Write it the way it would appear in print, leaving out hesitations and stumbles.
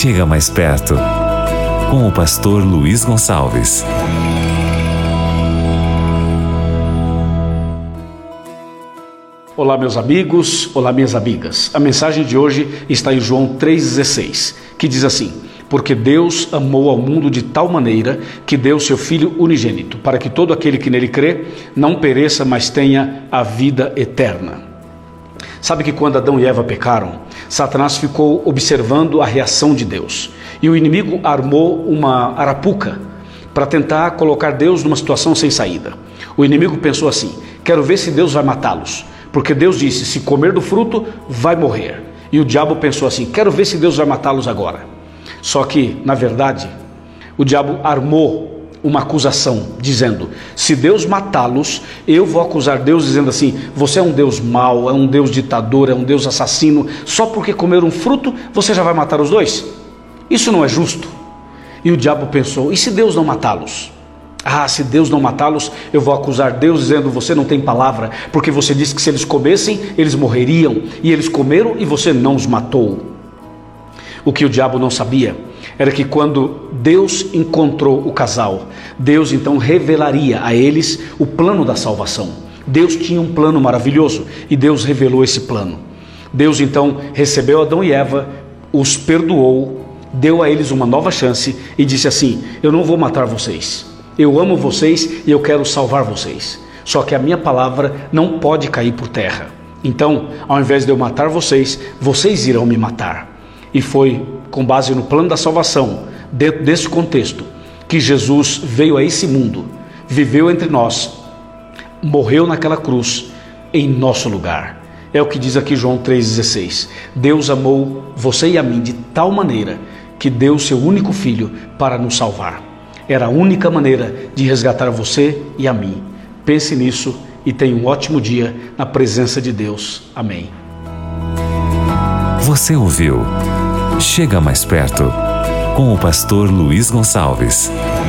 Chega mais perto, com o pastor Luiz Gonçalves. Olá, meus amigos, olá, minhas amigas. A mensagem de hoje está em João 3,16, que diz assim: porque Deus amou ao mundo de tal maneira que deu seu Filho unigênito, para que todo aquele que nele crê não pereça, mas tenha a vida eterna. Sabe que quando Adão e Eva pecaram, Satanás ficou observando a reação de Deus. E o inimigo armou uma arapuca para tentar colocar Deus numa situação sem saída. O inimigo pensou assim: quero ver se Deus vai matá-los. Porque Deus disse, se comer do fruto, vai morrer. E o diabo pensou assim, quero ver se Deus vai matá-los agora. Só que, na verdade, o diabo armou uma acusação, dizendo, se Deus matá-los, eu vou acusar Deus, dizendo assim, você é um Deus mau, é um Deus ditador, é um Deus assassino, só porque comer um fruto, você já vai matar os dois? Isso não é justo. E o diabo pensou, e se Deus não matá-los? Ah, se Deus não matá-los, eu vou acusar Deus dizendo, você não tem palavra, porque você disse que se eles comessem, eles morreriam, e eles comeram e você não os matou. O que o diabo não sabia era que quando Deus encontrou o casal, Deus então revelaria a eles o plano da salvação. Deus tinha um plano maravilhoso e Deus revelou esse plano. Deus então recebeu Adão e Eva, os perdoou, deu a eles uma nova chance e disse assim, eu não vou matar vocês. Eu amo vocês e eu quero salvar vocês. Só que a minha palavra não pode cair por terra. Então, ao invés de eu matar vocês, vocês irão me matar. E foi com base no plano da salvação, dentro desse contexto, que Jesus veio a esse mundo, viveu entre nós, morreu naquela cruz, em nosso lugar. É o que diz aqui João 3,16. Deus amou você e a mim de tal maneira que deu seu único filho para nos salvar. Era a única maneira de resgatar você e a mim. Pense nisso e tenha um ótimo dia na presença de Deus. Amém. Você ouviu Chega Mais Perto, com o pastor Luiz Gonçalves.